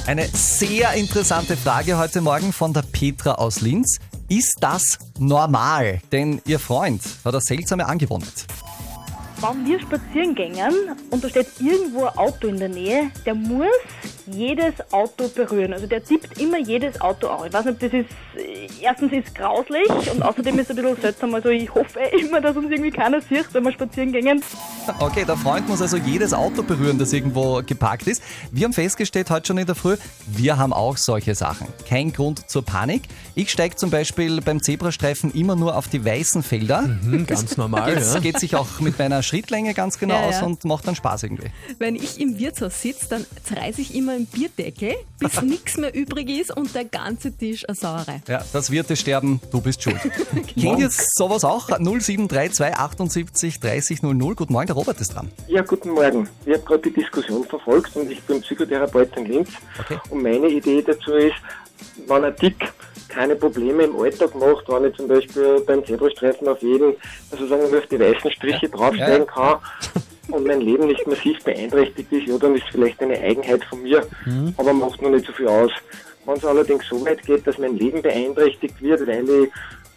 Eine sehr interessante Frage heute Morgen von der Petra aus Linz. Ist das normal? Denn ihr Freund hat eine seltsame Angewohnheit. Wenn wir spazieren gehen und da steht irgendwo ein Auto in der Nähe, der muss jedes Auto berühren. Also der tippt immer jedes Auto an. Ich weiß nicht, das ist, erstens ist es grauslich und außerdem ist es ein bisschen seltsam. Also ich hoffe immer, dass uns irgendwie keiner sieht, wenn wir spazieren gehen. Okay, der Freund muss also jedes Auto berühren, das irgendwo geparkt ist. Wir haben festgestellt heute schon in der Früh, wir haben auch solche Sachen. Kein Grund zur Panik. Ich steige zum Beispiel beim Zebrastreifen immer nur auf die weißen Felder. Ganz normal, ja. Geht sich auch mit meiner Schrittlänge ganz genau aus und macht dann Spaß irgendwie. Wenn ich im Wirtshaus sitze, dann zerreiße ich immer einen Bierdeckel, bis nichts mehr übrig ist und der ganze Tisch eine Sauerei. Ja, das Wirtesterben, du bist schuld. Kennt ihr sowas auch? 0732 78 30 00. Guten Morgen, der Robert ist dran. Ja, guten Morgen. Ich habe gerade die Diskussion verfolgt und ich bin Psychotherapeut in Linz. Okay. Und meine Idee dazu ist, wenn ein Tick keine Probleme im Alltag macht, wenn ich zum Beispiel beim Zebrastreifen auf jeden, also sagen wir, auf die weißen Striche draufsteigen kann und mein Leben nicht massiv beeinträchtigt ist, ja, dann ist es vielleicht eine Eigenheit von mir, aber macht noch nicht so viel aus. Wenn es allerdings so weit geht, dass mein Leben beeinträchtigt wird, weil ich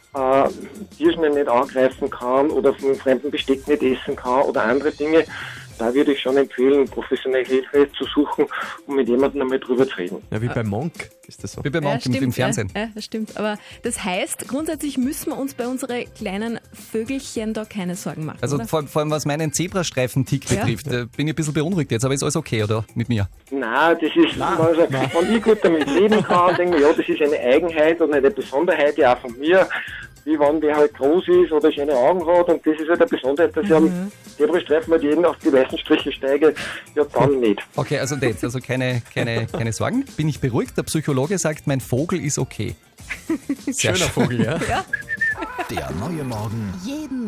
Tierschnell nicht angreifen kann oder von fremden Besteck nicht essen kann oder andere Dinge, da würde ich schon empfehlen, professionelle Hilfe zu suchen, um mit jemandem einmal drüber zu reden. Ja, wie bei Monk ist das so. Wie bei Monk im Fernsehen. Ja, das stimmt. Aber das heißt, grundsätzlich müssen wir uns bei unseren kleinen Vögelchen da keine Sorgen machen. Also oder? vor allem was meinen Zebrastreifen-Tick betrifft, bin ich ein bisschen beunruhigt jetzt, aber ist alles okay, oder? Mit mir? Nein, das ist, also, wenn ich gut damit leben kann, denke ich, ja, das ist eine Eigenheit und eine Besonderheit ja auch von mir, wie wenn der halt groß ist oder schöne Augen hat und das ist halt eine Besonderheit, dass ich am Zebrastreifen mit jedem auf die weißen Striche steige, ja dann nicht. Okay, also das, also keine Sorgen. Bin ich beruhigt? Der Psychologe sagt, mein Vogel ist okay. Sehr Schöner Vogel, ja. Der neue Morgen jeden